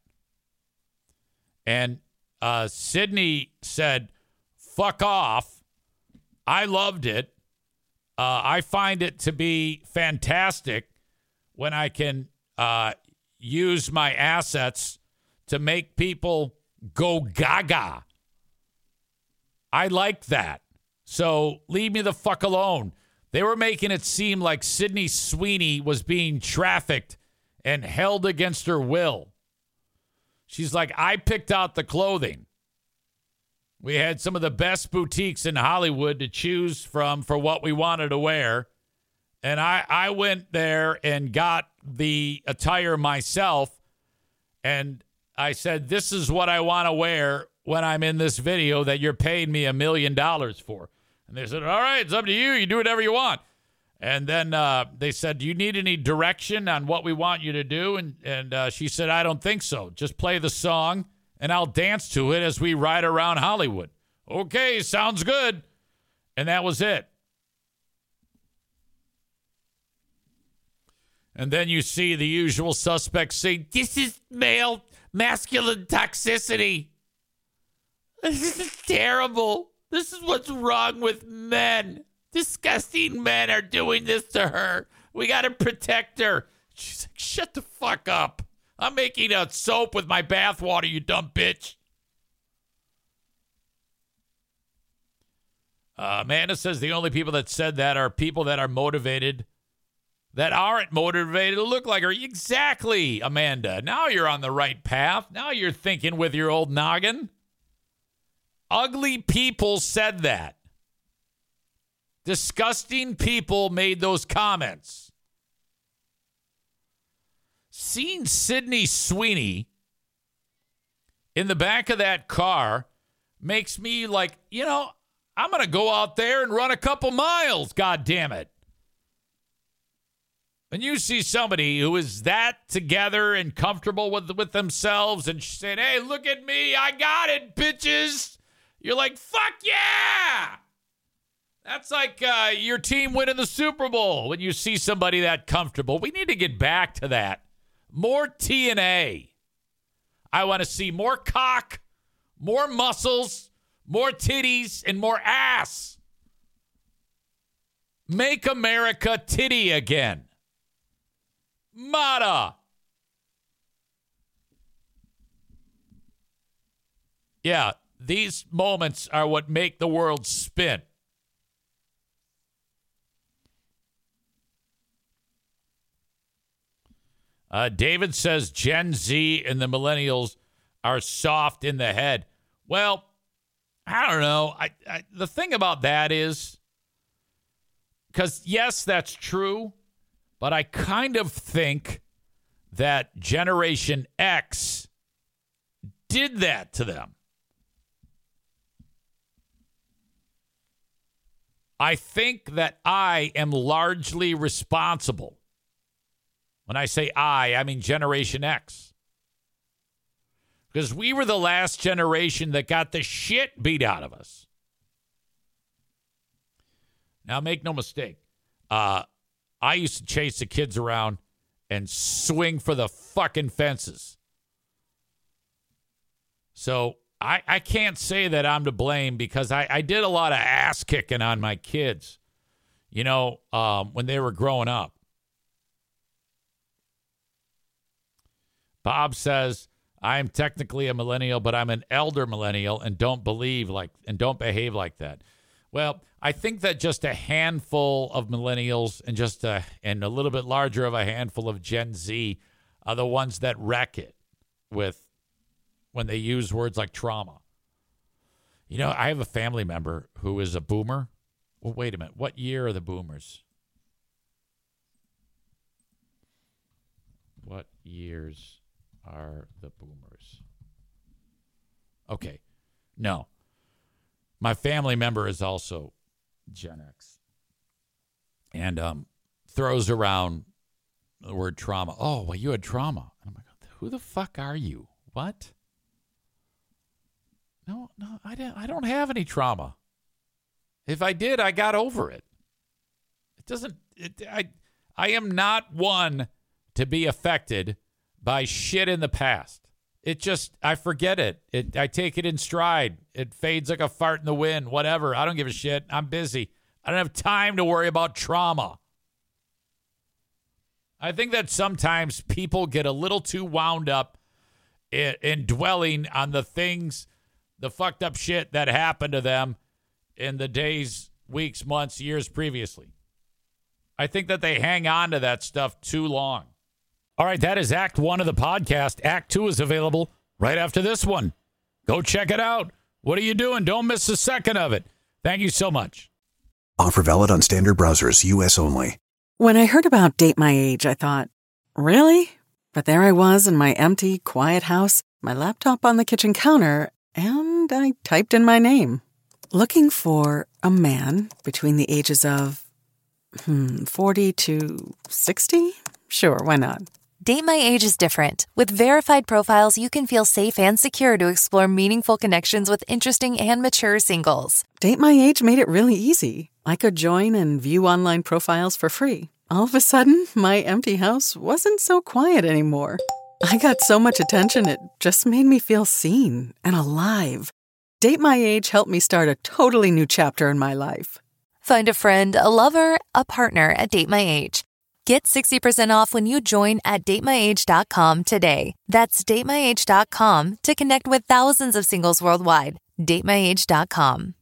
And uh, Sydney said, fuck off. I loved it. Uh, I find it to be fantastic when I can uh, use my assets to make people go gaga. I like that. So leave me the fuck alone. They were making it seem like Sydney Sweeney was being trafficked and held against her will. She's like, I picked out the clothing. We had some of the best boutiques in Hollywood to choose from for what we wanted to wear. And I, I went there and got the attire myself. And I said, this is what I want to wear when I'm in this video that you're paying me a million dollars for. And they said, all right, it's up to you. You do whatever you want. And then uh, they said, do you need any direction on what we want you to do? And, and uh, she said, I don't think so. Just play the song, and I'll dance to it as we ride around Hollywood. Okay, sounds good. And that was it. And then you see the usual suspects say, this is male masculine toxicity. This is terrible. This is what's wrong with men. Disgusting men are doing this to her. We got to protect her. She's like, shut the fuck up. I'm making a soap with my bathwater, you dumb bitch. Uh, Amanda says the only people that said that are people that are motivated, that aren't motivated to look like her. Exactly, Amanda. Now you're on the right path. Now you're thinking with your old noggin. Ugly people said that. Disgusting people made those comments. Seeing Sydney Sweeney in the back of that car makes me like, you know, I'm going to go out there and run a couple miles, God damn it. When you see somebody who is that together and comfortable with, with themselves and saying, hey, look at me, I got it, bitches. You're like, fuck yeah. That's like uh, your team winning the Super Bowl when you see somebody that comfortable. We need to get back to that. More T N A. I want to see more cock, more muscles, more titties, and more ass. Make America titty again. Mata. Yeah, these moments are what make the world spin. Uh, David says Gen Z and the millennials are soft in the head. Well, I don't know. I, I the thing about that is, because yes, that's true, but I kind of think that Generation X did that to them. I think that I am largely responsible. When I say I, I mean Generation X. Because we were the last generation that got the shit beat out of us. Now, make no mistake. Uh, I used to chase the kids around and swing for the fucking fences. So I, I can't say that I'm to blame because I, I did a lot of ass kicking on my kids, you know, um, when they were growing up. Bob says, I am technically a millennial, but I'm an elder millennial and don't believe like and don't behave like that. Well, I think that just a handful of millennials and just a, and a little bit larger of a handful of Gen Z are the ones that wreck it with when they use words like trauma. You know, I have a family member who is a boomer. Well, wait a minute. What year are the boomers? What years are the boomers? Okay. No. My family member is also Gen X. And um, throws around the word trauma. Oh, well, you had trauma. And I'm like, who the fuck are you? What? No, no, I don't, I don't have any trauma. If I did, I got over it. It doesn't, it, I, I am not one to be affected by shit in the past. It just, I forget it. It, I take it in stride. It fades like a fart in the wind, whatever. I don't give a shit. I'm busy. I don't have time to worry about trauma. I think that sometimes people get a little too wound up in, in dwelling on the things, the fucked up shit that happened to them in the days, weeks, months, years previously. I think that they hang on to that stuff too long. All right, that is Act One of the podcast. Act Two is available right after this one. Go check it out. What are you doing? Don't miss a second of it. Thank you so much. Offer valid on standard browsers, U S only. When I heard about Date My Age, I thought, really? But there I was in my empty, quiet house, my laptop on the kitchen counter, and I typed in my name. Looking for a man between the ages of, hmm, forty to sixty? Sure, why not? Date My Age is different. With verified profiles, you can feel safe and secure to explore meaningful connections with interesting and mature singles. Date My Age made it really easy. I could join and view online profiles for free. All of a sudden, my empty house wasn't so quiet anymore. I got so much attention, it just made me feel seen and alive. Date My Age helped me start a totally new chapter in my life. Find a friend, a lover, a partner at Date My Age. Get sixty percent off when you join at date my age dot com today. That's date my age dot com to connect with thousands of singles worldwide. date my age dot com.